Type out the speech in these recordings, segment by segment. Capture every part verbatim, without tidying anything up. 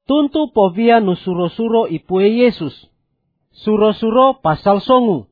tuntu povia nu suro-suro ipue Yesus. Suro-suro pasal songu.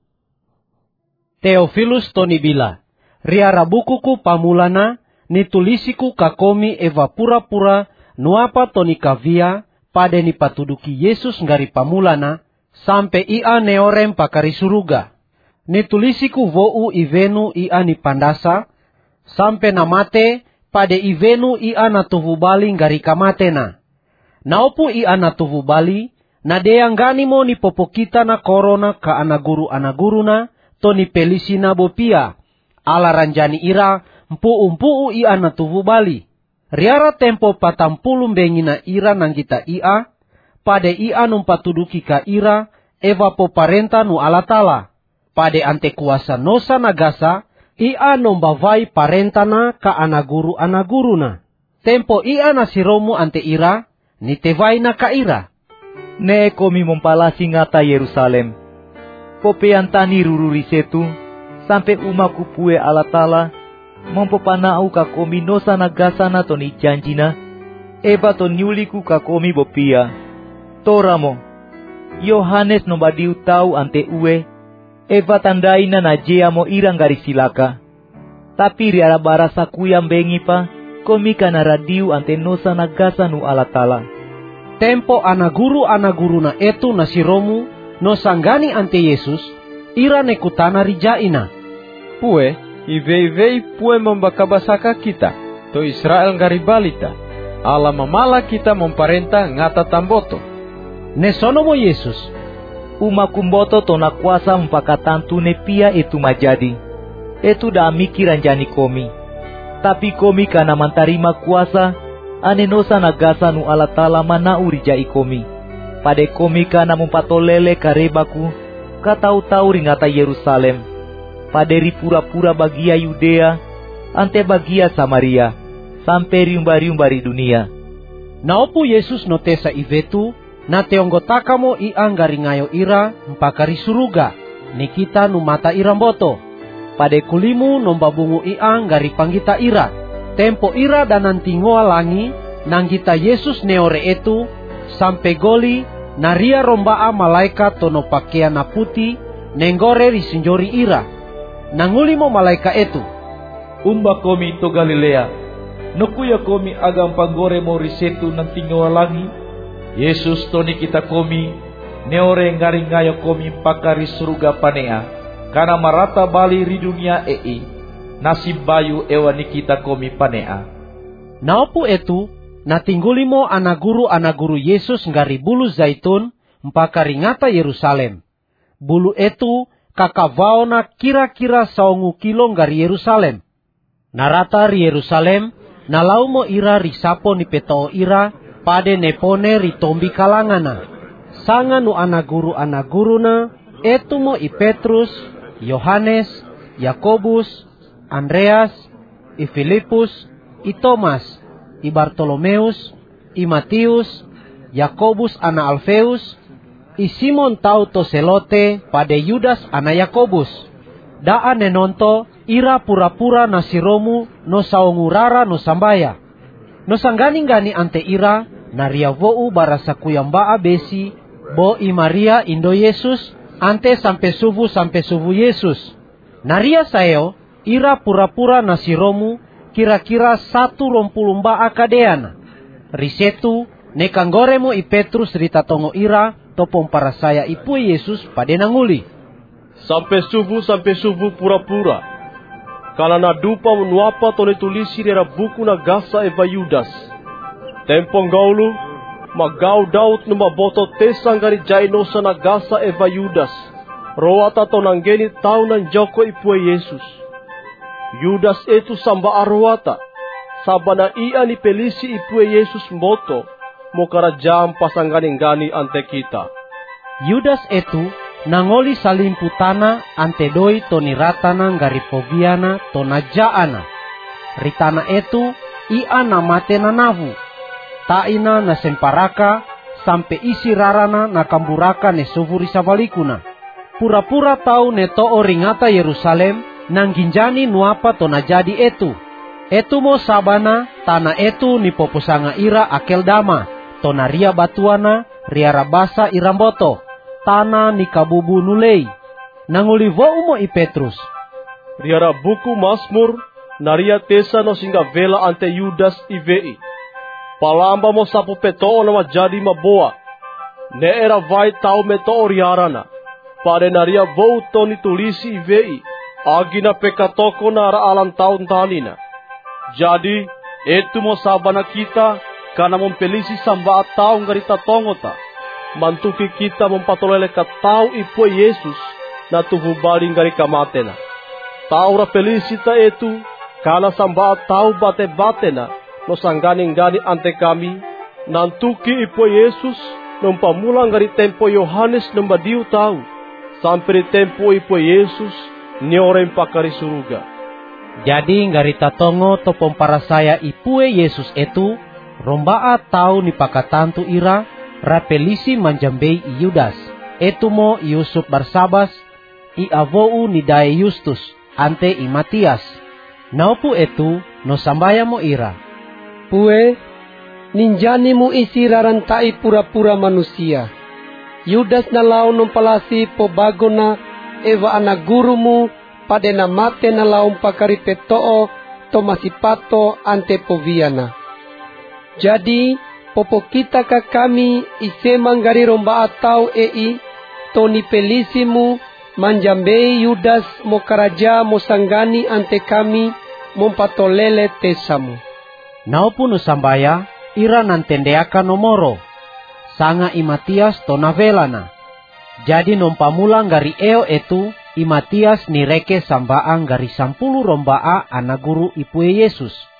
Teofilus toni bila, riara bukuku pamulana, nitulisiku kakomi eva pura-pura, nuapa toni kavia, pada ni patuduki Yesus ngari pamulana, sampai ia neorem pakari suruga. Nitulisiku vou ivenu ia ni pandasa, sampai namate, pada ivenu ia natuvu bali ngari kamatena. Naupu ia natuvu bali, na deanggani mo ni popokita na korona ka anaguru-anaguruna, to ni pelisi na bopia, ala ranjani ira, mpu-umpu ia natuvu bali. Riara tempo patampulu bengina ira nang kita ia, pada ia numpatuduki ka ira, eva poparenta nu alatala. Pada ante kuasa nosa nagasa, ia nombavai parentana ka anaguru-anaguruna. Tempo ia nasiromu ante ira, nitevai na ka ira. Ne komi mempalasi ngata Yerusalem. Popeantani rururi setu, sampai umaku pue alatala, mempopanau ka komi nosa nagasana toni janjina, eba to nyuliku ka komi bopia. Toramo, Yohanes nombadiu tau ante ue, eva tandaina na jea mo irang garis silaka. Tapi riara barasa kuyam bengi pa, komi kana radiu ante nosa nagasa nu alatala. Tempo anaguru-anaguru na etu nasiromu, no sanggani ante Yesus, ira nekutana rijaina. Pue, ivei-vei pue membakabasaka kita, to Israel ngaribalita, ala mamala kita memparenta ngata tamboto. Nesono mo Yesus, umakumboto to na kuasa mpakatantu ne pia itu majadi. Etu da mikiran jani komi. Tapi komi kana mantarima kuasa, ane nosa nagasa nu alatala mana urijai komi. Pade komi kana mumpatolele karebaku, katau-tau ringata Yerusalem. Pade ri pura-pura bagia Yudea, ante bagia Samaria, sampai riumba-riumbari dunia. Naopu Yesus notesa ivetu, na teonggotaka mo iang garingayo ira, mpakari suruga, nikita numata iramboto. Pade kulimu nombabungu iang gari panggita ira. Tempo ira dan nantingoa langi, nanggita Yesus neore etu, sampai goli, naria rombaa malaikat tono pakaian na puti, nenggore risinjori ira. Nanguli mo malaika etu. Umba komi to Galilea, nokuya komi agam panggore mo risetu nantingoa langi, Yesus toni kita komi, neore ngaringayo komi pakari suruga panea, kana marata bali ri dunia ei, nasib bayu ewa nikita komi panea. Naopu etu, natingguli mo anaguru-anaguru Yesus ngari bulu zaitun, mpakari ngata Yerusalem. Bulu etu, kakavao na kira-kira saongu kilo ngari Yerusalem. Narata ri Yerusalem, nalau mo ira risapo ni petoo ira, pade nepone ritombi kalangana. Sanga nu anaguru-anaguruna, etu mo i Petrus, Yohanes, Yakobus, Andreas, i Filipus, i Thomas, i Bartolomeus, i Matius, Yakobus ana Alfeus, i Simon tau to Selote, pade Yudas ana Yakobus. Daan nenonto, ira pura-pura nasiromu, no saongurara no sambaya. No sanggani-gani ante ira, naria vou barasa kuyambaa besi, bo i Maria indo Yesus, ante sampai suvu sampai suvu Yesus. Naria sayo, ira pura-pura nasiromu, kira-kira satu rompulumba akadeana. Risetu, nekanggoremo i Petrus ritatongo ira, topong para saya ipu Yesus pada nanguli. Sampai suvu sampai suvu pura-pura. Kala na dupa menuapa tone tulisi dera buku na gasa eva Yudas. Tempong gaulu, magau daut numa boto tesang gari jainosa na gasa eva Yudas. Roata tonanggeni tau nan joko ipue Yesus. Yudas itu samba arwata. Sabana ia ni pelisi ipue Yesus mboto. Mokara jam pasanggani-gani ante kita. Yudas itu nangoli salimputana ante doi toni ratana ngari foviana tonajaana. Ritana itu ia namate nanavu. Taina na semparaka sampai isi rarana na kamburaka ne suvuri savalikuna. Pura-pura tau ne too ringata Yerusalem nang ginjani nuapa tona jadi etu. Etu mo sabana tanah etu ni popusanga ira akeldama. tonaria batuana riara basa iramboto, tana ni kabubu nulei. Nanguli vo umo i Petrus. Riara buku Mazmur, naria tesa no singa vela ante Yudas ivei. Palamba mo sapu petoo nama jadi maboa. Ne era vai tau metoo riarana. Pade naria vou toni tulisi ivei. Agina pekatoko na ara alan taun tanina. Jadi, etu mo sabana kita, kana mompelisi samba atau ngarita tongota. Mantuki kita mempatolele ka tau ipo Yesus, na tuhu bari ngari kamatena. Taura pelisita etu, kana samba atau bate-batena, no sanggani-ngani ante kami, nantuki ipo Yesus, nompamula ngari tempo Yohanes nombadiu tau, sampai tempo ipo Yesus, ni orang pakari suruga. Jadi ngarita tongo to pompara saya ipue Yesus itu rombaa tau ni pakatantu ira rapelisi manjambei i Yudas. Etu mo Yusuf Barsabas i avou ni dae Justus ante i Matias. Naupu etu no sambaya mo ira. Pue ninjani mu isi rarantai pura-pura manusia. Yudas na lau nompalasi po bagona eva anak gurumu pada na mate na laum pakari petoo to masipato ante poviana. Jadi popo kita ka kami isemang gari romba atau ei to ni pelisimu manjambei Yudas mo karaja mo sanggani ante kami mompatolele tesamu. Naupun usambaya ira nantendeaka nomoro sanga i Matias to navelana. Jadi nompamula ngari eo etu i Matias nireke sambaang gari sampulu rombaa anak guru ipue Yesus.